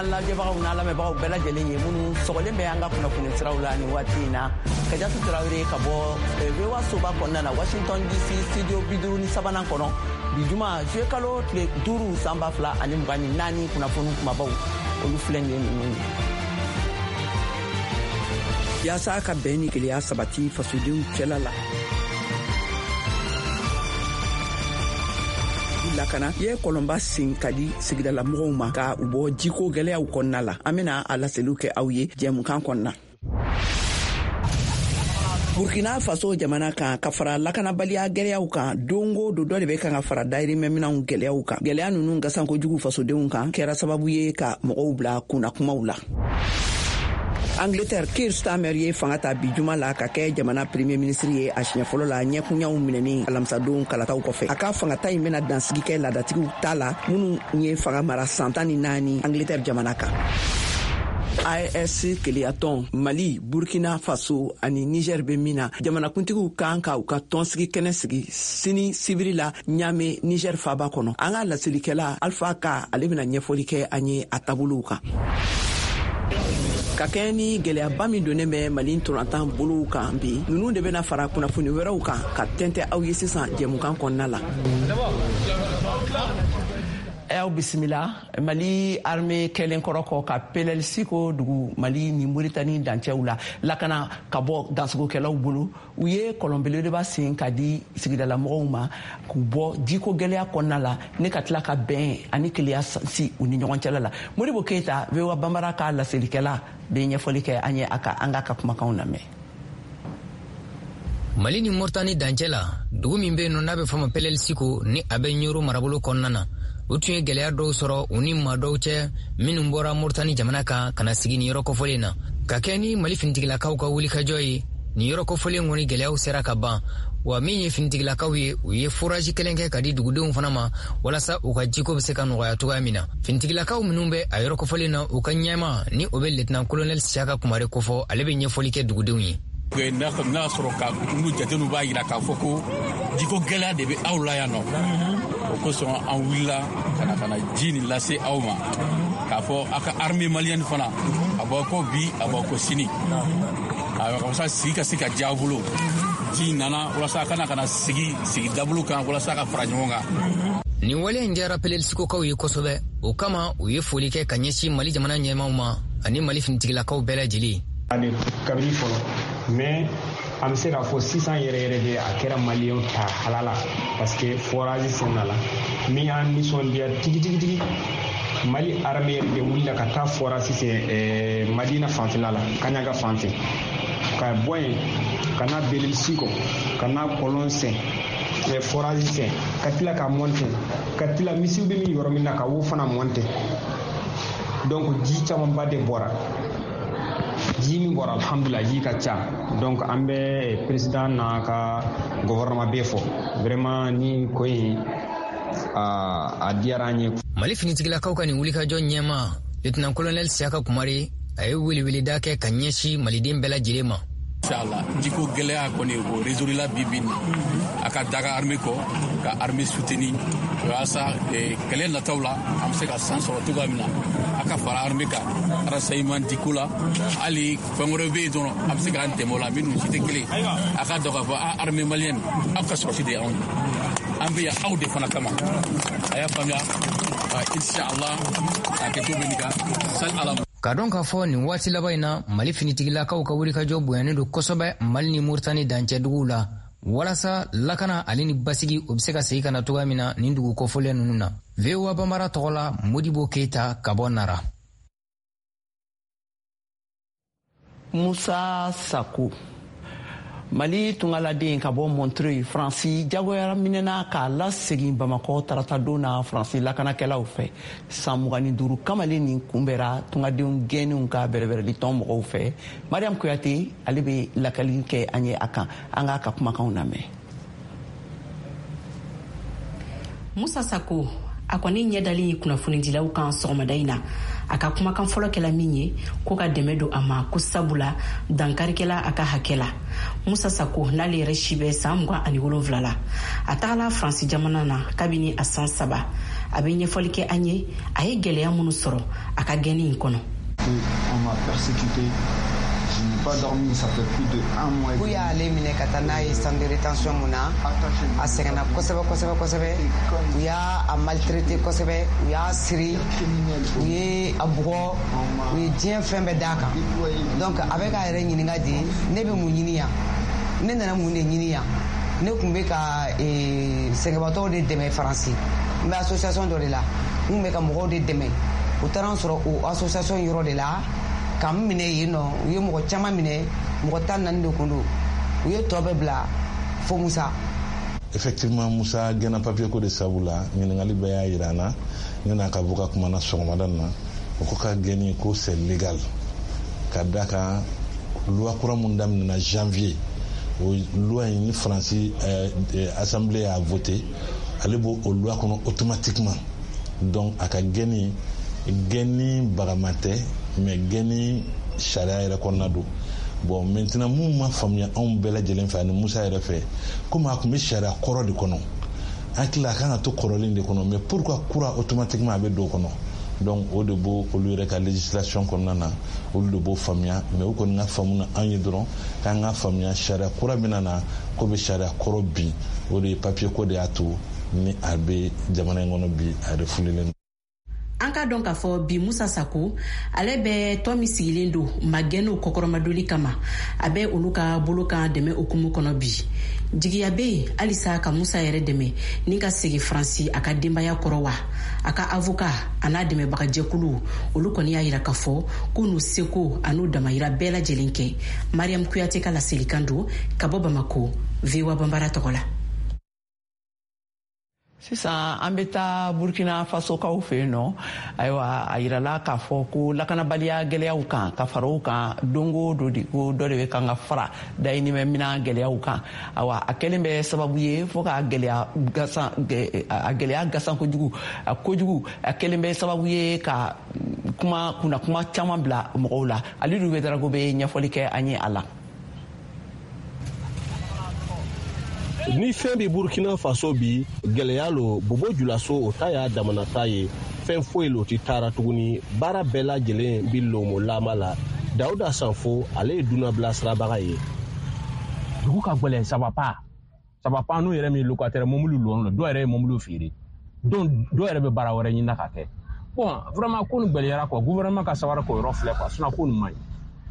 an lajɛbagaw n'a lamɛnbagaw bɛɛ lajɛlen ye minnu sɔgɔlen bɛ an ka kunnafoni siraw la nin waati in na Kajatu Tarawele ka bɔ VOA soba kɔnɔna na Washington DC studio 53 kɔnɔ bi juma juillet kalo tile 5 san 2024 kunnafoni kumabaw olu filɛ nin ninnu yaasa ka bɛn ni kelenya sabati fasodenw cɛla la lakana ye kolomba sin kadi sigidala mɔgɔw ma ka u bɔ jiko gɛlɛyaw kɔnɔna la an bɛna a laseliw kɛ aw ye jɛmukan kɔnɔna Burkina Faso jamana kan ka fara lakanabaliya gɛlɛyaw kan dongo do dɔ de bɛ kan ka fara dayirimɛminɛw gɛlɛyaw kan gɛlɛya ninnu gasan kojugu fasodenw kan kɛra sababu ye ka mɔgɔw bila kunna kumaw la Angleterre Keir Starmer ye fanga ta bi juma la ka kɛ jamana premier ministre ye a siɲɛ fɔlɔ la ɲɛkunyaw minɛni alamsadon kalataw kɔfɛ a ka fangata in bɛna dansigi kɛ ladatigiw ta la minnu ye fanga mara san 14 Angleterre jamana kan IS keleyatɔn Mali, Burkina Faso ani Niger bɛ min na jamanakuntigiw kan ka u ka tɔnsigi kɛnɛ sigi sini sibiri la Niamey Niger faaba kɔnɔ an ka laselikɛla Alpha Ka ale bɛna ɲɛfɔli kɛ an ye a taabolow kan ka kɛ ni gɛlɛyaba min donnen bɛ Mali tolantan bolow kan bi ninnu de bɛna fara kunnafoni wɛrɛw kan ka tɛntɛ aw ye sisan jɛmukan kɔnɔna la aw bisimila Mali armée kɛlen kɔrɔ kɔ ka PLC ko dugu Mali ni Mauritanie dancɛw la lakana ka bɔ dansogokɛlaw bolo u ye kɔlɔnbelebeleba sen ka di sigidala mɔgɔw ma k'u bɔ jiko gɛlɛya kɔnɔna la ne ka tila ka bɛn ani kelenya si u ni ɲɔgɔn cɛla la Modibo Keita VOA Bambara ka laselikɛla bɛ ɲɛfɔli kɛ an ye an ka kumakanw lamɛn Mali ni Mauritanie dancɛla dugu min bɛ yen nɔ n'a bɛ fɔ ma PLC ko ni a bɛ Ɲoro marabolo kɔnɔna na o tun ye gɛlɛya dɔw sɔrɔ u ni maa dɔw cɛ minnu bɔra Mauritanie jamana kan kana sigi ni yɔrɔ kɔfɔlen na ka kɛ ni Mali finitigilakaw ka wulikajɔ ye ni yɔrɔ kɔfɔlen kɔni gɛlɛyaw sera ka ban wa min ye finitigilakaw ye u ye forage kelen kɛ ka di dugudenw fana ma walasa u ka jiko bɛ se ka nɔgɔya cogoya min na finitigilakaw minnu bɛ a yɔrɔ kɔfɔlen na u ka ɲɛma ni o bɛ lieutenant colonel Siaka Kumare kofɔ ale bɛ ɲɛfɔli kɛ dugudenw ye n'a sɔrɔ ka ulu jateminɛw b'a jira k'a fɔ ko jiko gɛlɛya de bɛ aw la yan nɔ o kosɔn an wulila ka na ji nin lase aw ma k'a fɔ aw ka armée malienne fana a bɔ ko bi a bɔ ko sini walasa sigi ka se ka diya aw bolo ji nana walasa a kana sigi dabolo kan walasa ka fara ɲɔgɔn kan ni wale in diyara PLC-kokaw ye kosɛbɛ o kama u ye foli kɛ ka ɲɛsin Mali jamana ɲɛmaw ma ani Mali finitigilakaw bɛɛ lajɛlen kabini fɔlɔ mais an bɛ se k'a fɔ sisan yɛrɛ de a kɛra maliyɛnw ta halala parce que forage senna la min y'an nisɔndiya tigitigi Mali armée de wulila ka taa forage sen Madina fanfɛla la Kaɲaga fanfɛ ka bɔ yen ka na Belel Siko ka na Kɔlɔn sen forage sen ka tila ka monter ka tila misiw bɛ min yɔrɔ min na ka wo fana monter donc ji camanba de bɔra ji min bɔra alhamdulillah ji ka ca donc an bɛ président n'a ka gouvernement bɛɛ fɔ vraiment ni ko in a diyara an ye Mali finitigilakaw ka nin wulikajɔ ɲɛma lieutenant colonel Siaka Kumare a ye weleweleda kɛ ka ɲɛsin maliden bɛɛ lajɛlen ma Inshallah jiko gɛlɛya kɔni o résoudre la bi a ka daga armée kɔ ka armée soutenir walasa kɛlɛ nataw la an bɛ se ka san sɔrɔ cogoya min na a ka fara armée kan renseignement di ko la hali fɛn wɛrɛ bɛ yen dɔrɔn a bɛ se k'an dɛmɛ o la minnu si tɛ kelen a ka dɔn k'a fɔ armée malienne aw ka sɔrɔsi de ye anw ye an bɛ yan aw de fana kama a y'a faamuya inshallah a kɛcogo bɛ nin kan sali ala ka dɔn k'a fɔ nin waati laban in na Mali finitigilakaw ka wulikajɔ bonyanen don kosɛbɛ Mali ni Mauritanie dancɛ duguw la walasa lakana ale ni basigi o bɛ se ka segin ka na cogoya min na nin dugu kɔfɔlen ninnu na VOA Bambara tɔgɔ la Modibo Keita ka bɔ Nara Musa Sako Mali tungaladen ka bɔ Montreuil Faransi jagoyara minɛna k'a lasegin Bamakɔ tarata don na Faransi lakanakɛlaw fɛ san 25 kamalen nin kunbɛra tungadenw gɛnniw ka bɛrɛbɛrɛli tɔn mɔgɔw fɛ Mariam Kuyate ale bɛ lakali kɛ an ye a kan an k'a ka kumakanw lamɛn Musa Sako a kɔni ɲɛdali kunnafonidilaw kan sɔgɔmada in na a ka kumakan fɔlɔ kɛla min ye ko ka dɛmɛ don a ma ko sabula dankarikɛla a ka hakɛ la Musa Sako n'ale yɛrɛ si bɛ san 27 la a tagala Faransi jamana na kabini a san 3 a bɛ ɲɛfɔli kɛ an ye a ye gɛlɛya minnu sɔrɔ a ka gɛnni in kɔnɔ. On m'a persécuté. Je n'ai pas dormi, ça fait plus de 1 mois. U y'ale minɛ ka taa n'a ye centre de rétention mun na a sɛgɛnna kosɛbɛ. U y'a maltraité kosɛbɛ, u y'a siri, u ye a bugɔ, u ye diɲɛ fɛn bɛɛ d'a kan. Donc a bɛ k'a yɛrɛ ɲininka de ne bɛ mun ɲini yan, ne nana mun de ɲini yan, ne tun bɛ ka sɛgɛnbatɔw de dɛmɛ Faransi, n bɛ association dɔ de la, n tun bɛ ka mɔgɔw de dɛmɛ. U taara sɔrɔ o association yɔrɔ de la k'an minɛ yen nɔ u ye mɔgɔ caman minɛ mɔgɔ 14 de kun don u ye tɔ bɛɛ bila fo Musa. Effectivement Musa gɛnna papier ko de sabu la ɲininkali bɛɛ y'a yira an na ne n'a ka avocat kumana sɔgɔmada na o ko ka gɛnni ko c'est légal ka da kan loi kura mun daminɛna janvier o loi in ni Faransi assemblée a voté ale b'o o loi kɔnɔ automatiquement donc a ka gɛnni bagama tɛ mais gɛnni sariya yɛrɛ kɔnɔna don. Bon maintenant mun ma faamuya anw bɛɛ lajɛlen fɛ ani Musa yɛrɛ fɛ komi a tun bɛ sariya kɔrɔ de kɔnɔ an tila a kan ka to kɔrɔlen de kɔnɔ mais pourquoi kura automatiquement a bɛ don o kɔnɔ donc o de b'o olu yɛrɛ ka législation kɔnɔna na olu de b'o faamuya mais o kɔni ka faamu na an ye dɔrɔn k'an ka faamuya sariya kura bɛ na ko bɛ sariya kɔrɔ bi o de ye papier ko de y'a to ni a bɛ jamana in kɔnɔ bi a refulilen. An ka dɔn k'a fɔ bi Musa Sako ale bɛ tɔ min sigilen don magɛnniw kɔkɔrɔmadoli kama a bɛ olu ka bolo kan dɛmɛ okumu kɔnɔ bi. Jigiya bɛ yen halisa ka Musa yɛrɛ dɛmɛ ni ka segin Faransi a ka denbaya kɔrɔ wa a ka avocat a n'a dɛmɛbagajɛkulu olu kɔni y'a yira k'a fɔ k'u n'u seko a n'u damayira bɛɛ lajɛlen kɛ. Mariam Kuyate ka laselikan don ka bɔ Bamako VOA Bambara tɔgɔ la. Sisan an bɛ taa Burkina Fasokaw fɛ yen nɔ ayiwa a yirala k'a fɔ ko lakanabaliya gɛlɛyaw kan ka fara o kan don o don de ko dɔ de bɛ kan ka fara dayirimɛmina gɛlɛyaw kan ayiwa a kɛlen bɛ sababu ye fo ka gɛlɛya gasan kojugu a kɛlen bɛ sababu ye ka kuma caman bila mɔgɔw la Alidu Wederago bɛ ɲɛfɔli kɛ an ye a la. Ni fɛn bɛ Burkina Faso bi gɛlɛya lo Bobo Julaso o ta y'a damana ta ye fɛn foyi lo ti taara tuguni baara bɛɛ lajɛlen bi lomo lama la Dawuda Sanfo ale ye dunabila sirabaga ye. Dugu ka gɛlɛn ça va pas n'u yɛrɛ min locataire mobili lɔn dɔw yɛrɛ ye mobili feere dɔw yɛrɛ bɛ baara wɛrɛ ɲini ka kɛ bon vraiment ko ni gɛlɛyara quoi gouvernement ka sabara ko yɔrɔ filɛ quoi sinon ko ni man ɲi.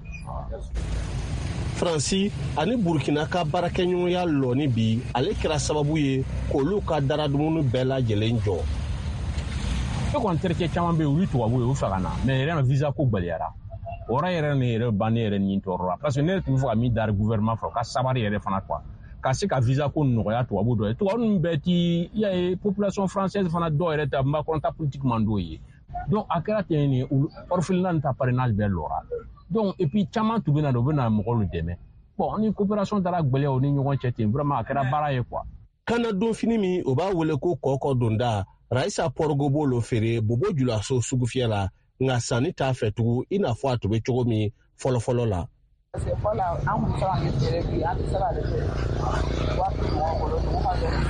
Faransi ani Burkina ka baarakɛɲɔgɔnya lɔni bi ale kɛra sababu ye k'olu ka daradumuni bɛɛ lajɛlen jɔ. E kɔni terikɛ caman bɛ yen olu tubabu ye u fɛ ka na mais yɛrɛ na visa ko gɛlɛyara o yɛrɛ ne yɛrɛ ban ne yɛrɛ ni tɔɔrɔ la parce que ne tun bɛ fɛ ka min dari gouvernement fɛ ka sabari yɛrɛ fana quoi ka se ka visa ko nɔgɔya tubabu dɔ ye tubabu ninnu bɛɛ ti i y'a ye population française fana dɔw yɛrɛ ta makɔrɔnta politique man d'o ye donc a kɛra ten ni orphelinat ta parrainage bɛɛ lɔra. Donc et puis caman tun bɛ na u bɛ na mɔgɔw dɛmɛ bon ni coopération taara gbɛlɛya o ni ɲɔgɔn cɛ ten vraiment a kɛra baara ye quoi. Kana donfini min o b'a wele ko kɔkɔ donda Raisa Porgo b'o lo feere Bobo Julaso sugu fiyɛ la nka sanni t'a fɛ tugun i n'a fɔ a tun bɛ cogo min fɔlɔfɔlɔ la. Parce que fɔlɔ an tun sera ka feere bi an tɛ se ka de feere wari tɛ mɔgɔ bolo mɔgɔ ka dɔn.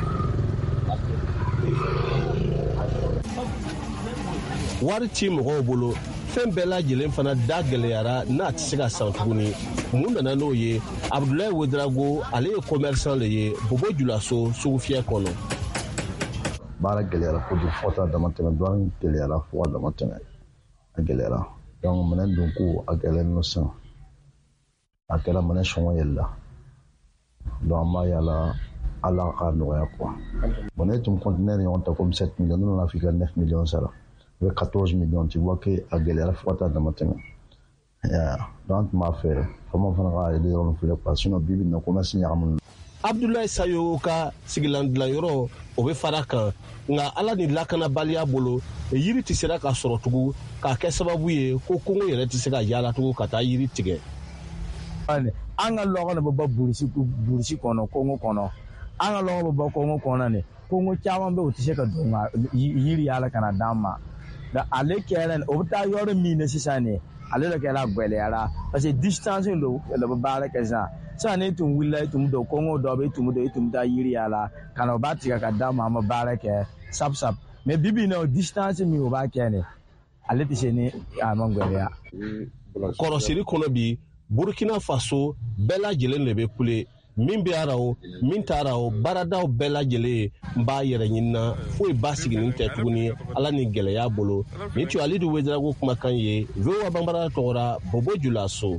Wari ti mɔgɔw bolo fɛn bɛɛ lajɛlen fana da gɛlɛyara n'a tɛ se ka san tuguni mun nana n'o ye Abdoulaye Ouedraogo ale ye commerçant le ye Bobo Julaso sugu fiyɛ kɔnɔ. Baara gɛlɛyara kojugu fo ka taa dama tɛmɛ dɔɔni gɛlɛyara fo ka dama tɛmɛ a gɛlɛyara donc minɛn don ko a gɛlɛyalen no sisan a kɛra minɛn sɔngɔ yɛlɛla donc an b'a yala Ala ka nɔgɔya quoi bon ne tun continuer ɲɔgɔn ta comme 7 millions ne nana f'i ka 9 millions sara avec 14 millions tu vois que a gɛlɛyara fo ka taa dama tɛmɛ donc an tun b'a fɛ fama fana ka yɛlɛ yɔrɔ filɛ quoi sinon bibi na commerce ɲagamin. Abdoulaye Sayo ka sigilan dilanyɔrɔ o bɛ fara kan nka Ala ni lakanabaliya bolo yiri tɛ sera ka sɔrɔ tugun k'a kɛ sababu ye ko Kongo yɛrɛ tɛ se ka yaala tugun ka taa yiri tigɛ. An ka lɔgɔ de bɛ bɔ Burusi kɔnɔ Kongo kɔnɔ an ka lɔgɔ bɛ bɔ Kongo kɔnɔ ne Kongo caman bɛ o tɛ se ka don ka yiri yaala ka na d'an ma ale kɛra o bɛ taa yɔrɔ min na sisan ne ale de kɛra gɛlɛyara parce que distance do la bɛ baara kɛ sisan sisan ne tun wulila e tun bɛ don Kongo dɔ bɛ e tun bɛ taa yiri yaala ka na o b'a tigɛ ka d'an ma an bɛ baara kɛ sap mais bibi na distance mi o ba kene ale ti se ni amangwele kɔrɔsiri kɔnɔ bi Burkina Faso bɛɛ lajɛlen de bɛ kule min bɛ ara o min taara o baaradaw bɛɛ lajɛlen b'a yɛrɛ ɲinina foyi ba siginin tɛ tuguni ala ni gɛlɛya bolo nin tun Alidu Wederawogo kumakan ye VOA Banbara tɔgɔra Bobo Julaso.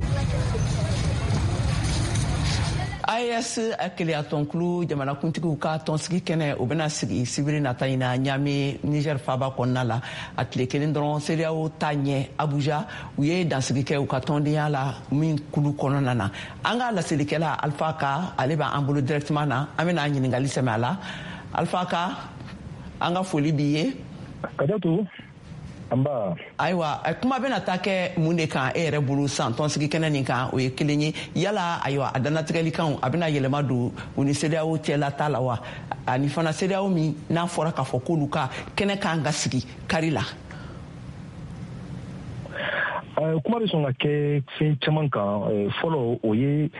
AES akeleya tɔnkulu jamanakuntigiw ka tɔnsigi kɛnɛ o bɛna sigi sibiri nata in na Niamey Niger faaba kɔnɔna la a tile kelen dɔrɔn CEDEAO ta ɲɛ Abuja u ye dansigi kɛ u ka tɔndenya la min kulu kɔnɔna na an ka laselilikɛla Alpha Ka ale b'an bolo directement na an bɛna ɲininkali sɛmɛ a la Alpha Ka an ka foli b'i ye Kadatu Amba ayiwa kuma bɛna taa kɛ mun de kan e yɛrɛ bolo san tɔnsigi kɛnɛ nin kan o ye kelen ye yala ayiwa a danatigɛlikanw a bɛna yɛlɛma don u ni CEDEAO cɛla ta la wa ani fana CEDEAO min n'a fɔra k'a fɔ k'olu ka kɛnɛ kan ka sigi kari la kuma bɛ sɔn ka kɛ fɛn caman kan fɔlɔ o ye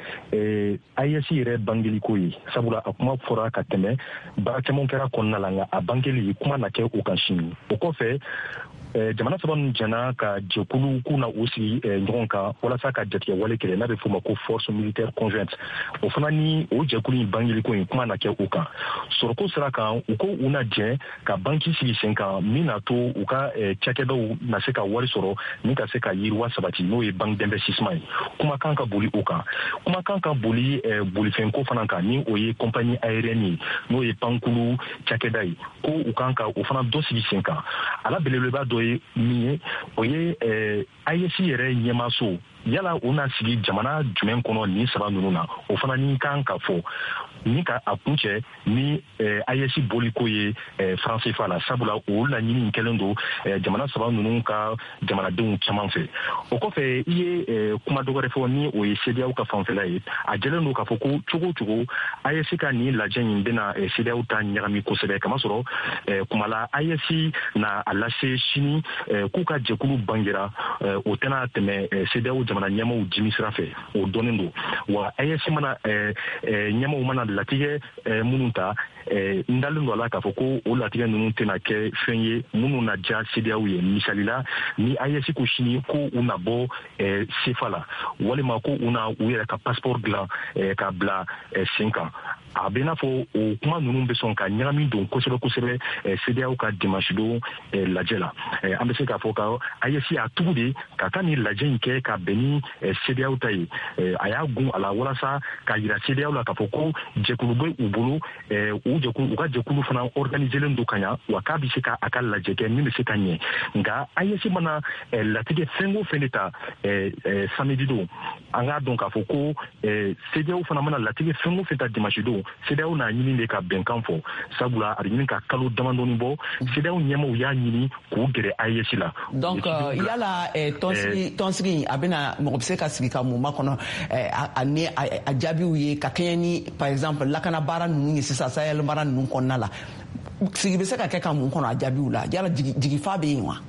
AES yɛrɛ bangeliko ye sabula a kuma fɔra ka tɛmɛ baara caman kɛra kɔnɔna la nka a bangeli kuma na kɛ o kan sini o kɔfɛ jamana saba ninnu jɛna ka jɛkulu k'u na u sigi ɲɔgɔn kan walasa ka jatigɛ wale kɛlɛ n'a bɛ f'o ma ko force militaire conjointe o fana ni o jɛkulu in bangeliko in kuma na kɛ o kan sɔrɔko sira kan u ko u na jɛ ka banki sigi sen kan min na to u ka cakɛdaw na se ka wari sɔrɔ min ka se ka yiriwa sabati n'o ye banque d'investissement ye kumakan ka boli o kan kumakan ka boli bolifɛnko fana kan ni o ye compagnie aérienne ye n'o ye pankulu cakɛda ye ko u kan ka o fana dɔ sigi sen kan ala belebeleba dɔ ye min ye o ye AES yɛrɛ ɲɛmaso yala o na sigi jamana jumɛn kɔnɔ nin saba ninnu na o fana ni kan ka fɔ ni ka a kun cɛ ni AES boliko ye franc CFA la sabula o laɲini kɛlen don jamana saba ninnu ka jamanadenw caman fɛ o kɔfɛ i ye kuma dɔ wɛrɛ fɔ ni o ye CEDEAO ka fanfɛla ye a jɛlen don k'a fɔ ko cogo cogo AES ka nin lajɛ in bɛna CEDEAO ta ɲagami kosɛbɛ kamasɔrɔ kuma la AES na a lase sini k'u ka jɛkulu bangera o tɛna tɛmɛ CEDEAO jamana ɲɛmaaw jimi sira fɛ o dɔnnen don wa AES mana ɲɛmaaw mana latigɛ minnu ta n dalen don a la k'a fɔ ko o latigɛ ninnu tɛna kɛ fɛn ye minnu na diya CEDEAO ye misali la ni AES ko sini ko u na bɔ CFA la walima ko u na u yɛrɛ ka passeport dilan ka bila sen kan a bɛ n'a fɔ o kuma ninnu bɛ sɔn ka ɲagami don kosɛbɛ kosɛbɛ CEDEAO ka dimanche don lajɛ la an bɛ se k'a fɔ ka AES y'a tugu de ka taa nin lajɛ in kɛ ka bɛn ni CEDEAO ta ye a y'a gun a la walasa ka yira CEDEAO la k'a fɔ ko jɛkulu bɛ u bolo u ka jɛkulu fana organiselen don ka ɲa wa k'a bɛ se ka a ka lajɛ kɛ min bɛ se ka ɲɛ nka AES mana latigɛ fɛn o fɛn de ta samedi don an k'a dɔn k'a fɔ ko CEDEAO fana mana latigɛ fɛn o fɛn ta dimanche don CEDEAO n'a ɲini de ka bɛnkan fɔ sabula a bɛ ɲini ka kalo damadɔni bɔ CEDEAO ɲɛmaaw y'a ɲini k'u gɛrɛ AES la. donc yala tɔnsigi a bɛna mɔgɔ bɛ se ka sigi ka mun makɔnɔ ani a jaabiw ye ka kɛɲɛ ni par exemple lakana baara ninnu ye sisan Sahel baara ninnu kɔnɔna la sigi bɛ se ka kɛ ka mun kɔnɔ a jaabiw la yala jigifa bɛ yen wa.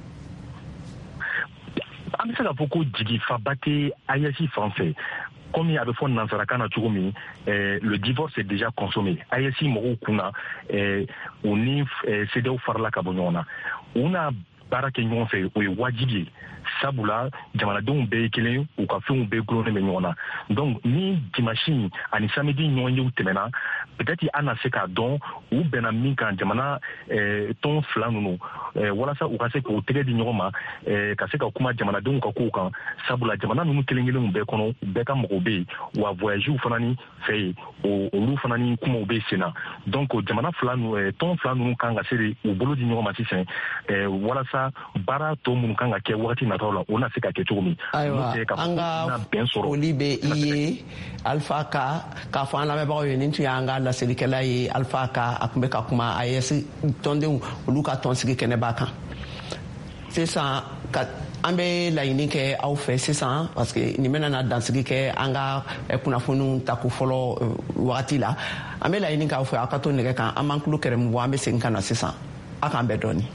an bɛ se k'a fɔ ko jigifaba tɛ AES fan fɛ. Comme a bɛ fɔ nansarakan na cogo min le divorce est déjà consommé AES mɔgɔw kunna u ni CEDEAO farala ka bɔ ɲɔgɔn na u na baara kɛ ɲɔgɔn fɛ o ye wajibi ye sabula jamanadenw bɛɛ ye kelen u ka fɛnw bɛɛ gulonnen bɛ ɲɔgɔn na donc ni dimanche ani samedi ɲɔgɔn yew tɛmɛna peut-être an na se k'a dɔn u bɛnna min kan jamana tɔn fila ninnu walasa u ka se k'o tɛgɛ di ɲɔgɔn ma ka se ka kuma jamanadenw ka kow kan sabula jamana ninnu kelen kelenw bɛɛ kɔnɔ bɛɛ ka mɔgɔw bɛ yen wa voyagew fana ni fɛ yen olu fana ni kumaw bɛ sen na donc jamana fila ninnu tɔn fila ninnu kan ka se de u bolo di ɲɔgɔn ma sisan walasa baara tɔ minnu kan ka kɛ wagati nataw la o na se ka kɛ cogo min. ayiwa an ka foli bɛ i ye Alpha Ka k'a fɔ an lamɛnbagaw ye nin tun y'an ka laselikɛla ye Alpha Ka a tun bɛ ka kuma AES tɔndenw olu ka tɔnsigi kɛnɛba kan sisan an bɛ laɲini kɛ aw fɛ sisan parce que nin bɛna na dansigi kɛ an ka kunnafoniw tako fɔlɔ wagati la an bɛ laɲini k'aw fɛ aw ka to nɛgɛ kan an b'an tulo kɛrɛmu bɔ an bɛ segin ka na sisan aw k'an bɛɛ dɔɔnin.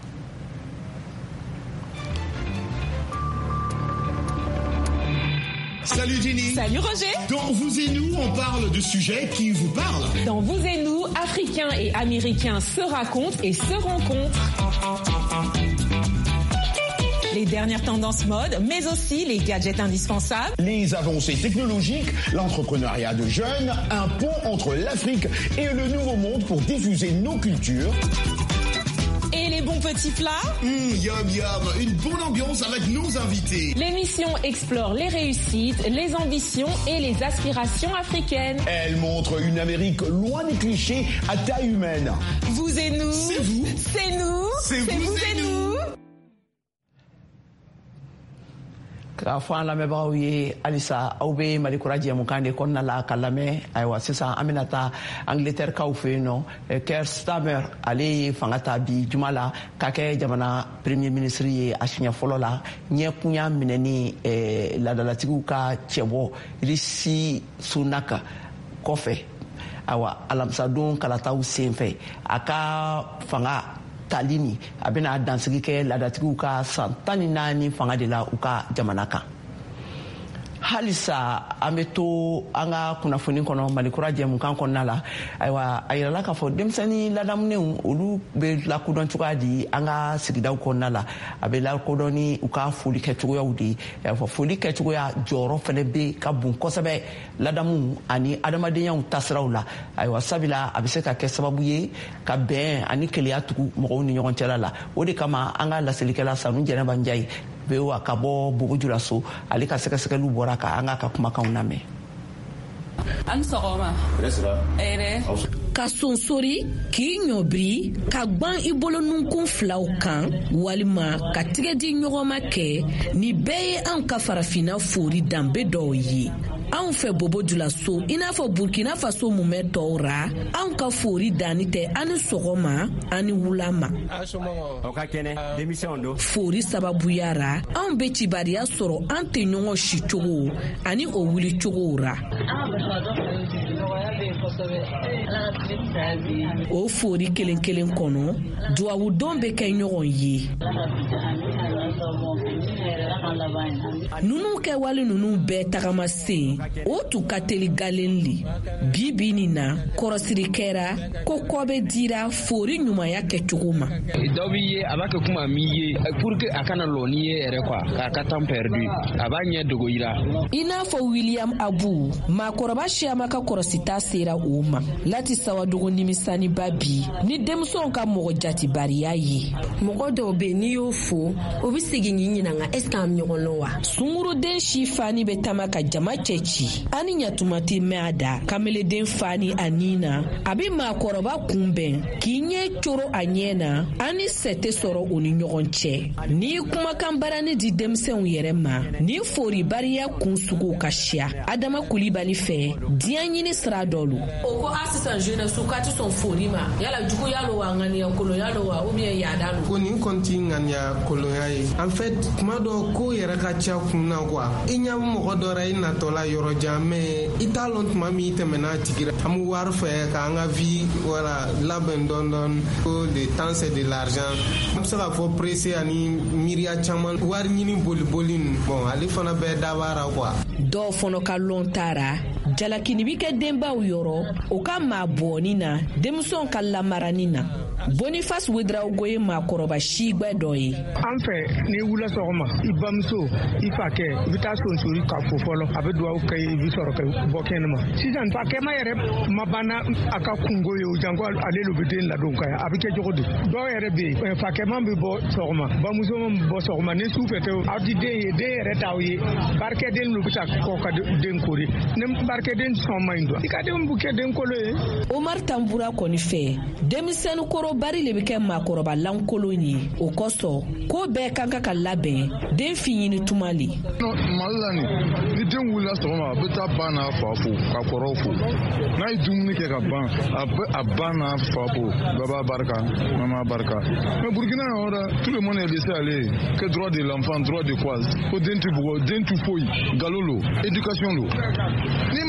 Salut Jenny. Salut Roger. Dans Vous et nous, on parle de sujets qui vous parlent. Dans Vous et nous, Africains et Américains se racontent et se rencontrent. Les dernières tendances mode, mais aussi les gadgets indispensables. Les avancées technologiques, l'entrepreneuriat de jeunes, un pont entre l'Afrique et le Nouveau Monde pour diffuser nos cultures. Et les bons petits plats. Yum yum, une bonne ambiance avec nos invités. L'émission explore les réussites, les ambitions et les aspirations africaines. Elle montre une Amérique loin des clichés à taille humaine. Vous et nous. C'est vous. C'est nous. C'est vous et nous. K'a fɔ an lamɛnbagaw ye halisa aw bɛ malikura jɛmukan de kɔnɔna la ka lamɛn ayiwa sisan an bɛna taa Angleterre kaw fɛ yen nɔ Keir Starmer ale ye fanga ta bi juma la ka kɛ jamana premier ministre ye a siɲɛ fɔlɔ la ɲɛkunya minɛni ladalatigiw ka cɛbɔ Rishi Sunak kɔfɛ ayiwa alamisadon kalataw senfɛ a ka fanga talini a bɛna dansigi kɛ ladatigiw ka san 14 fanga de la u ka jamana kan halisa an bɛ to an ka kunnafoni kɔnɔ malikura jɛmukan kɔnɔna la ayiwa a yirala k'a fɔ denmisɛnnin ladamunenw olu bɛ lakodɔn cogoya di an ka sigidaw kɔnɔna la a bɛ lakodɔn ni u ka foli kɛcogoyaw de ye foli kɛcogoya jɔyɔrɔ fana bɛ ka bon kosɛbɛ ladamu ani adamadenyaw tasiraw la ayiwa sabula a bɛ se ka kɛ sababu ye ka bɛn ani keleya tugu mɔgɔw ni ɲɔgɔn cɛla la o de kama an ka laselilikɛla Sanu Jɛnɛba Njayi bɛ ka bɔ Bogojulaso ale ka sɛgɛsɛgɛliw bɔra ka an ka kumakanw lamɛn. An sɔgɔma. Hɛrɛ. Ka sonsori k'i ɲɔbiri ka gwan i bolonunkun filaw kan walima ka tigɛ di ɲɔgɔn ma kɛ ni bɛɛ ye anw ka farafinna fori danbe dɔw ye. Anw fɛ Bobojulaso i n'a fɔ Burkina Faso mumɛ tɔw ra anw ka fori danni tɛ ani sɔgɔma ani wula ma. Fori sababuya ra anw bɛ cibariya sɔrɔ an tɛ ɲɔgɔn si cogo ani o wuli cogo ra. O fori kelen kelen kɔnɔ duwawudon bɛ kɛ ɲɔgɔn ye. Nunu kɛwale nunu bɛɛ tagama sen o tun ka teli galen li bibi nin na kɔrɔsiri kɛra ko kɔ bɛ dira fori ɲumanya kɛcogo ma. Dɔ b'i ye a b'a kɛ kuma min ye pour que a kana lɔ n'i ye yɛrɛ quoi k'a ka temps perdu a b'a ɲɛ dogo yira. I n'a fɔ William Abu maakɔrɔba Siyama ka kɔrɔsita sera o ma lati sawadogo nimisani ba bi ni denmisɛnw ka mɔgɔ jatibariya ye. Mɔgɔ dɔw bɛ n'i y'o fo o bɛ segin k'i ɲininka est-ce que an ɲɔgɔn lɔ wa. Sunguruden si fani bɛ tama ka jama cɛci ani ɲatumati mɛn a da kameleden fani a nin na a bɛ maakɔrɔba kunbɛn k'i ɲɛ coro a ɲɛ na ani sɛ tɛ sɔrɔ o ni ɲɔgɔn cɛ. N'i kumakan barani di denmisɛnw yɛrɛ ma ni foribariya kun sugu ka siya Adama Kulibali fɛ diɲɛ ɲini sira dɔ lo. O ko a sisan jeunesse ka ti sɔn fori ma yala juguya lo wa ŋaniya kolonya lo wa ou bien yaada lo. Ko nin kɔnti ŋaniya kolonya ye en fait kuma dɔ ko yɛrɛ ka ca kun na quoi i ɲɛ mɔgɔ dɔ ra i natɔla yɔrɔ jan mais i t'a lɔn tuma min i tɛmɛna a tigi ra an bɛ wari fɛ k'an ka vie voilà labɛn dɔɔni ko le temps c'est de l'argent an bɛ se k'a fɔ pressé ani miiriya caman wari ɲini boli ninnu bon ale fana bɛɛ dab'a ra quoi. Dɔw fana ka lɔn taara jalakini bi kɛ denbaw yɔrɔ o ka maa bɔɔni na denmisɛnw ka lamarani na. Boniface Ouedraogo ye maakɔrɔba si gwɛ dɔ ye. An fɛ n'i wula sɔgɔma i bamuso i fakɛ i bɛ taa sonsori k'a fo fɔlɔ a bɛ dugawu kɛ i bɛ sɔrɔ ka bɔ kɛnɛ ma. Sisan fakɛma yɛrɛ ma banna a ka kungo ye o janko ale de bɛ den ladon ka a bɛ kɛ cogo di. Dɔw yɛrɛ bɛ yen fakɛma bɛ bɔ sɔgɔma bamuso bɛ bɔ sɔgɔma ni su fɛ tɛ aw ti den ye den yɛrɛ t'aw ye barikɛden lu bɛ taa kɔ ka den kori ni barikɛden sɔn man ɲi dɔn i ka den bɛ kɛ den kolo ye. Omar Tambura kɔni fɛ denmisɛnnin kɔrɔ bari le bɛ kɛ maakɔrɔba lankolon ye o kosɔn ko bɛɛ kan ka labɛn den fin ɲini tuma le. Mali la nin ni den wulila sɔgɔma a bɛ taa ba n'a fa fo ka kɔrɔw fo n'a ye dumuni kɛ ka ban a bɛ a ba n'a fa fo baba barika mama barika mais Burkina yɔrɔ tout le monde est laissé aller que droit de l'enfant droit de quoi ko den tɛ bugɔ den tɛ foyi nkalon lo éducation lo ni ma ne fo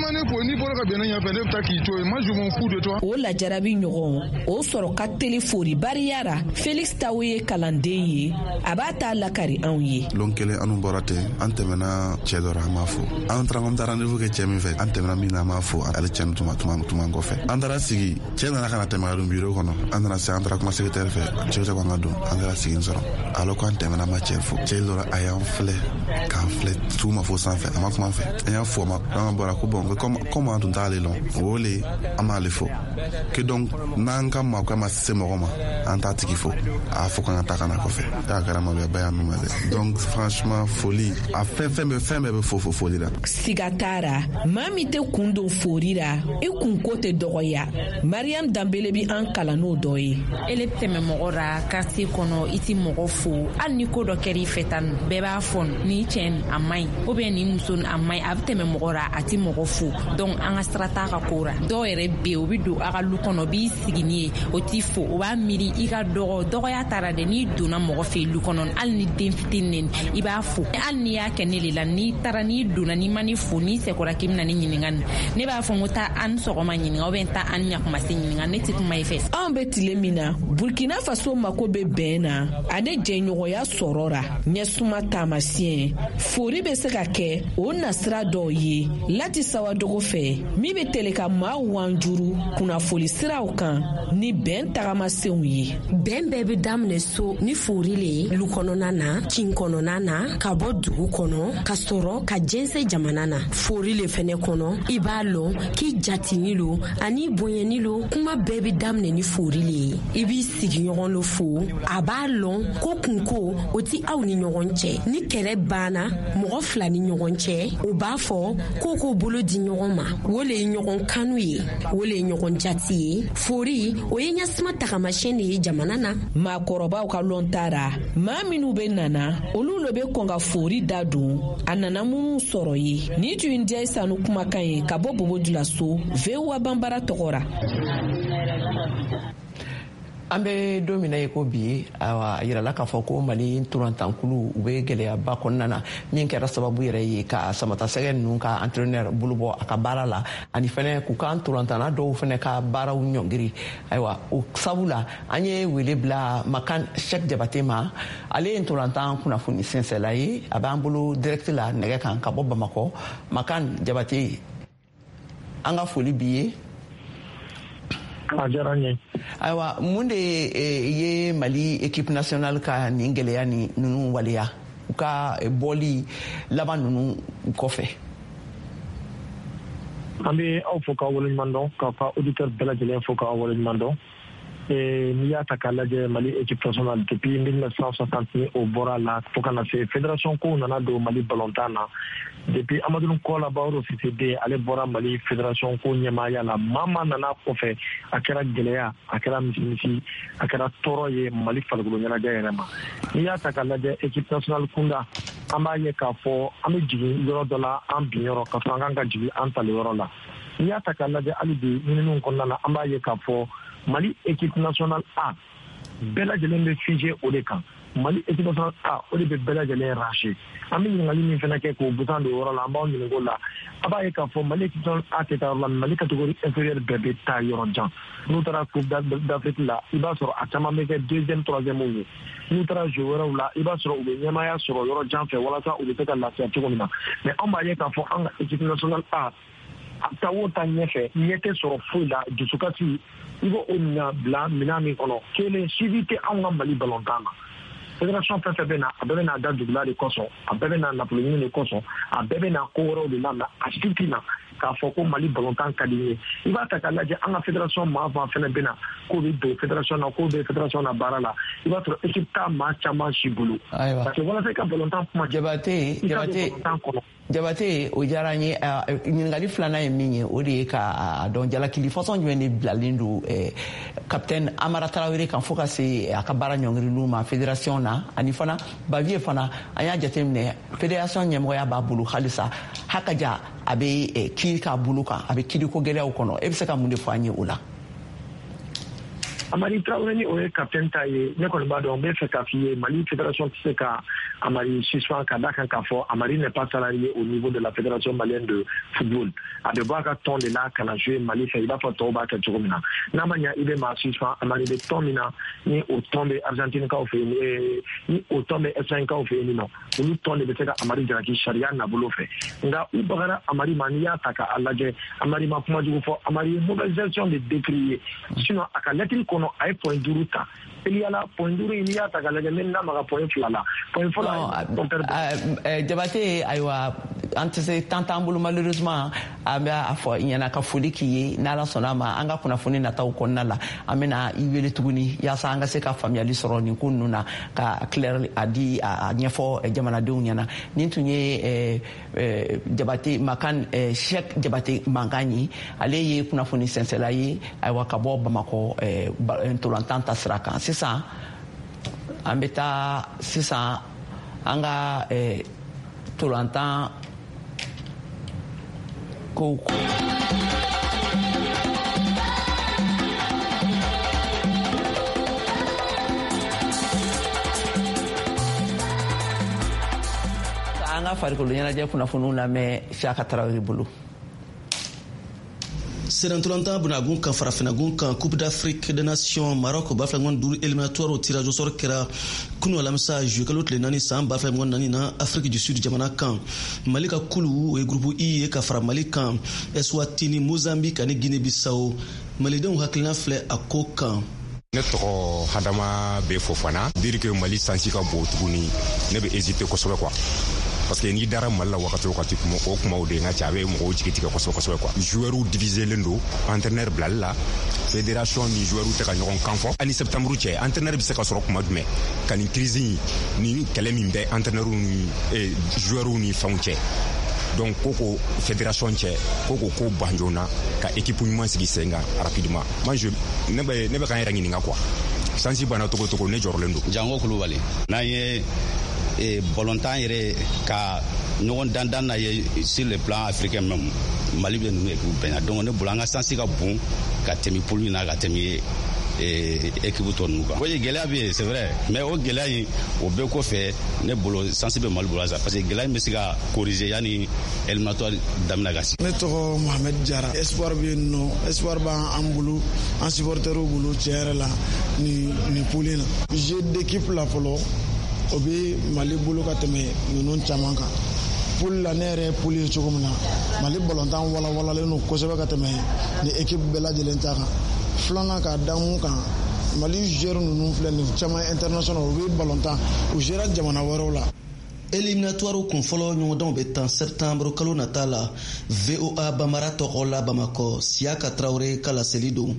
ni bolo ka bɛnɛ ɲɛfɛ ne bɛ taa k'i to yen moi je m'en fous de toi. O lajarabi ɲɔgɔn o sɔrɔ ka teli fori bariyara Felix Tawe ye kalanden ye a b'a ta lakari anw ye. Lon kelen anu bɔra ten an tɛmɛna cɛ dɔ an m'a fo an taara rendez-vous kɛ cɛ min fɛ an tɛmɛna min na an m'a fo ale cɛ tuma kɔfɛ an taara sigi cɛ nana ka na tɛmɛ ka don bureau kɔnɔ an nana se an taara kuma secrétaire fɛ cɛ tɛ ko an ka don an taara sigi sɔrɔ alors ko an tɛmɛna ma cɛ fo cɛ dɔ a y'an filɛ k'an filɛ tugu ma fo sanfɛ a ma kuma fɛ an y'a fɔ ma an bɔra ko bon comme an tun t'ale lɔn o le an m'ale fo que donc n'an ka maa ka ma se mɔgɔ ma an t'a tigi fo a fɔ k'an ka taa ka na kɔfɛ a kɛra maloyaba y'a numa dɛ donc franchement foli a fɛn bɛɛ bɛ fo foli la. Siga tara maa min tɛ kun don fori la i kunko tɛ dɔgɔya Mariam Danbele bi an kalan n'o dɔ ye. ele tɛmɛ mɔgɔ ra quartier kɔnɔ i ti mɔgɔ fo hali ni ko dɔ kɛra i fɛ tan bɛɛ b'a fɔ ni cɛ a maɲi ou bien ni muso a maɲi a bɛ tɛmɛ mɔgɔ ra a ti mɔgɔ fo donc an ka sira t'a ka ko ra dɔw yɛrɛ bɛ yen o bɛ don a ka lu kɔnɔ b'i sigi ni ye o t'i fo o b'a miiri i ka dɔgɔya taara dɛ n'i donna mɔgɔ fɛ lu kɔnɔ hali ni den fitinin i b'a fo hali n'i y'a kɛ ne de la n'i taara n'i donna n'i ma ni fo n'i sɛgɛra k'i bɛna ni ɲininka ne b'a fɔ n ko taa an sɔgɔma ɲininka ou bien taa an ɲakumase ɲininka ne tɛ kuma i fɛ. Anw bɛ tile min na Burkina Faso mako bɛ bɛn na ani jɛɲɔgɔnya sɔrɔra ɲɛsuma taamasiyɛn fori bɛ se ka kɛ o nasira dɔw ye Lati Sawadogo fɛ min bɛ tɛlɛ ka maa wanjuru kunnafoni siraw kan ni bɛn tagamasenw ye. Bɛn bɛɛ bɛ daminɛ so ni fori le ye lu kɔnɔna na kin kɔnɔna na ka bɔ dugu kɔnɔ ka sɔrɔ ka jɛnsɛ jamana na fori le fɛnɛ kɔnɔ i b'a lɔn k'i jatini lo ani bonyani lo kuma bɛɛ bɛ daminɛ ni fori le ye i b'i sigiɲɔgɔn lo fo a b'a lɔn ko kunko o ti aw ni ɲɔgɔn cɛ ni kɛlɛ banna mɔgɔ fila ni ɲɔgɔn cɛ o b'a fɔ k'o bolo di ɲɔgɔn ma o le ye ɲɔgɔn kanu ye o le ye ɲɔgɔn jati ye fori o ye ɲɛsima tagamasiyɛn de ye jamana na. Maakɔrɔbaw ka lɔn tara maa minnu bɛ nana olu le bɛ kɔn ka fori da don a nana minnu sɔrɔ ye ni tun ye Ndiaye Sanu kumakan ye ka bɔ Bobojulaso VOA Banbara tɔgɔra. An bɛ don min na i ko bi a yirala k'a fɔ ko Mali ntolantankulu u bɛ gɛlɛyaba kɔnɔna na min kɛra sababu yɛrɛ ye ka samatasɛgɛ ninnu ka entraîneur bolo bɔ a ka baara la ani fɛnɛ k'u ka ntolantana dɔw fɛnɛ ka baaraw ɲɔngiri ayiwa o sabu la an ye wele bila Makan Cheick Diabaté ma ale ye ntolantan kunnafoni sɛnsɛnla ye a b'an bolo direct la nɛgɛ kan ka bɔ Bamakɔ. Makan Diabaté an ka foli b'i ye. A diyara n ye. Ayiwa mun de ye Mali équipe nationale ka nin gɛlɛya ni ninnu waleya u ka bɔli laban ninnu kɔfɛ? An bɛ aw fo k'aw waleɲuman dɔn k'a ka auditeur bɛɛ lajɛlen fo k'aw waleɲuman dɔn. N'i y'a ta k'a lajɛ Mali équipe nationale depuis 1960 o bɔra la fo ka na se fédération kow nana don Mali ballontan na depuis Amadou Kola Baworo Cissé den ale bɔra Mali fédération ko ɲɛmaaya la maa nana kɔfɛ a kɛra gɛlɛya a kɛra misimisi a kɛra tɔɔrɔ ye Mali farikolo ɲɛnajɛ yɛrɛ ma. N'i y'a ta k'a lajɛ équipe nationale kunda an b'a ye k'a fɔ an bɛ jigin yɔrɔ dɔ la an bin yɔrɔ ka sɔrɔ an kan ka jigin an tali yɔrɔ la. N'i y'a ta k'a lajɛ hali bi ɲininiw kɔnɔna na an b'a ye k'a fɔ Mali équipe nationale A bɛɛ lajɛlen bɛ figé o de kan. Mali équipe nationale A o de bɛ bɛɛ lajɛlen raché. An bɛ ɲininkali min fana kɛ k'o busan don yɔrɔ la an b'aw ɲininka o la. A b'a ye k'a fɔ Mali équipe nationale A tɛ taa yɔrɔ la Mali catégorie inférieure bɛɛ bɛ taa yɔrɔ jan. N'u taara Coupe d'Afrique la i b'a sɔrɔ a caman bɛ kɛ deuxième troisième ye. N'u taara jeu wɛrɛw la i b'a sɔrɔ u bɛ ɲɛmaaya sɔrɔ yɔrɔ jan fɛ walasa u bɛ se ka lafiya cogo min na. Mais an b'a ye k'a fɔ an ka équipe nationale A a taa o taa ɲɛfɛ ɲɛ tɛ sɔrɔ foyi la dusukasi i b'o bila minɛn min kɔnɔ kelen suivi tɛ anw ka Mali ballontan na. Fédération fɛn fɛn bɛ na a bɛɛ bɛ na da dugula de kɔsɔn a bɛɛ bɛ na nafolo ɲini de kɔsɔn a bɛɛ bɛ na ko wɛrɛw de la mais a si tɛ na k'a fɔ ko Mali ballontan ka di ye. I b'a ta k'a lajɛ an ka fédération maa fan fɛnɛ bɛ na k'o bɛ don fédération na k'o bɛ fédération na baara la i b'a sɔrɔ équipe t'a maa caman si bolo. Parce que walasa i ka ballontan kuma Diabaté o diyara n ye ɲininkali filanan ye min ye o de ye ka dɔn jalakili fasɔn jumɛn de bilalen don capitaine Amara Traoré kan fo ka se a ka baara ɲɔngiriliw ma fédération na ani fana Bavier fana an y'a jateminɛ fédération ɲɛmɔgɔya b'a bolo halisa hakaja a bɛ kiiri k'a bolo kan a bɛ kiiri ko gɛlɛyaw kɔnɔ e bɛ se ka mun de fɔ an ye o la? Amari Traoré ni o ye capitaine ta ye ne kɔni b'a dɔn n bɛ fɛ k'a f'i ye Mali fédération tɛ se ka Amari suspend Kadaka Kafo, Amari n'est pas salarié au niveau de la Fédération malienne de football. À de voir ton de là, quand joué Mali, il va faire Toba Kachurumina. Namanya, il est ma suspend, Amari de Tomina, ni au tombe Argentine Kaufé, ni au tombe S5 Kaufé, non. Ou nous tombe de Teka Amari Jaki Sharia Nabolofe. Nga Ubara Amari Mania Taka Alage, Amari Mapuma Djoufo, Amari, mauvaise gestion de décrier. Sinon, à la lettre qu'on a un point d'Uruta. Il y a là, point d'Uru, il y a Taka Lagamena, point Flala. Point Flala. Jabate aywa antese tantambulu malheureusement aba afo inyana ka foli ki nala sonama anga kuna foni na taw konnala amena iwele tuguni ya sa anga se ka family soro ni kununa ka clair adi a nyefo jamana de unyana nintunye Jabate makan Cheikh Jabate mangani aleye kuna foni sensela yi aywa ka bo Bamako ntolantanta sraka c'est ça ambeta c'est ça anga tout l'entend coucou anga farikolo yana je kuna fununa me Siaka Traoré bulu Serantolanta Bunagun kan farafinagun kan Coupe d'Afrique des Nations Maroc baflangon dur éliminatoire au tirage au sort kera kuno alamsa jukalo tlenani sam baflangon nani na Afrique du Sud jamana kan Malika Kulu e groupe I e ka fara Malika Eswatini Mozambique ani Guinée-Bissau Malidon haklina fle akoka ne tɔgɔ Hadama be Fofana dire que Mali sansi ka bon tuguni ne be hésiter kosɛbɛ quoi parce que ni dara Mali la wakati kuma o kuma o de nga cabe mɔgɔw jigi tigɛ kosɛbɛ quoi joueurs divisés len do entraîneur bilal la fédération ni joueurs tɛ ka ɲɔgɔn kan fɔ ani septembre cɛ entraîneur bɛ se ka sɔrɔ kuma jumɛn ka ni crise ni kɛlɛ min bɛ entraîneur ni joueurs ni fɛnw cɛ donc koko fédération cɛ koko ko banjona ka équipe ɲuman sigi sen kan rapidement moi ne bɛ kan yɛrɛ ɲininka quoi sansi bana togo ne jɔrɔlen do Jango Kulubali n'an ye volontaire yɛrɛ ka ɲɔgɔn dandan na ye sur le plan africain même Mali bɛ ninnu équipe bɛnna donc ne bolo an ka sansi ka bon ka tɛmɛ pôle na ka tɛmɛ équipe tɔ ninnu kan. Oui gɛlɛya bɛ yen c'est vrai mais o gɛlɛya in o bɛɛ kɔfɛ ne bolo sansi bɛ Mali bolo sa parce que gɛlɛya in bɛ se ka corriger yanni éliminatoire daminɛ ka se. Ne tɔgɔ Mohamed Jara espoir bɛ yen nɔ espoir b'an bolo an supporters bolo tiɲɛ yɛrɛ la nin pôle in na jeu d'équipe la fɔlɔ o bɛ Mali bolo ka tɛmɛ ninnu caman kan pôle la ne yɛrɛ ye pôle ye cogo min na Mali balontan walawalalen don kosɛbɛ ka tɛmɛ ni équipe bɛɛ lajɛlen ta kan filanan ka da mun kan Mali joueur ninnu filɛ nin caman international o bɛ balontan o jouera jamana wɛrɛw la. Éliminatoire kun fɔlɔ ɲɔgɔndanw bɛ tan septembre kalo nata la VOA Bamara tɔgɔ la Bamakɔ Siaka Traoré ka laseli don.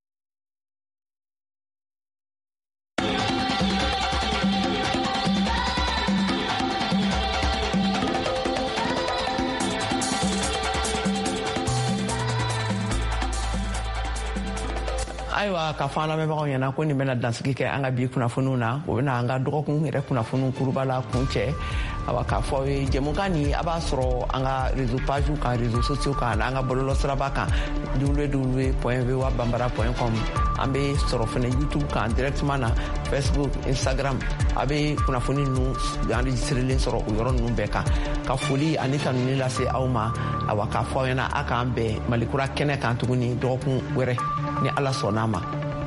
Aywa ka fana me bawo yana ko ni bena dansiki ke anga bi kuna fununa o na anga dogo kun ere kuna funu kurubala kunche awa ka fo jemukani aba soro anga réseau page kan réseaux sociaux kan anga bololo sraba kan www.voabambara.com ambe soro fene YouTube kan directement na Facebook Instagram abe kuna funi nu enregistrer le soro o yoro nu beka ka foli anita nu la se awma awa ka fo yana aka ambe malikura kene kan tuguni dogo kun were ni ala sonama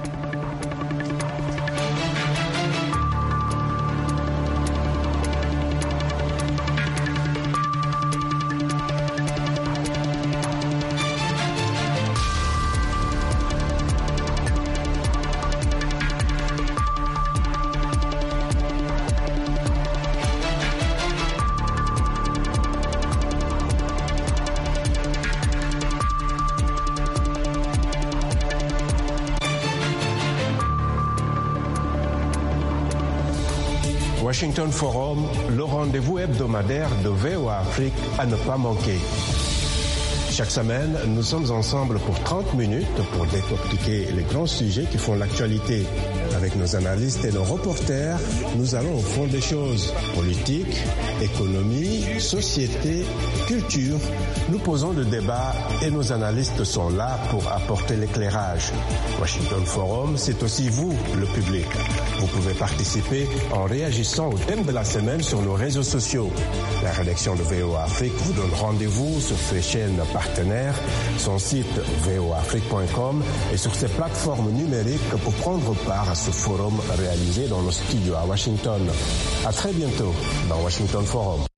Washington Forum, le rendez-vous hebdomadaire de VOA Afrique à ne pas manquer. Chaque semaine, nous sommes ensemble pour 30 minutes pour décortiquer les grands sujets qui font l'actualité. Avec nos analystes et nos reporters, nous allons au fond des choses. Politique, économie, société, culture. Nous posons le débat et nos analystes sont là pour apporter l'éclairage. Washington Forum, c'est aussi vous, le public. Vous pouvez participer en réagissant au thème de la semaine sur nos réseaux sociaux. La rédaction de VOA Afrique vous donne rendez-vous sur ses chaînes partenaires, son site voafrique.com et sur ses plateformes numériques pour prendre part à ce forum réalisé dans nos studios à Washington. À très bientôt dans Washington Forum.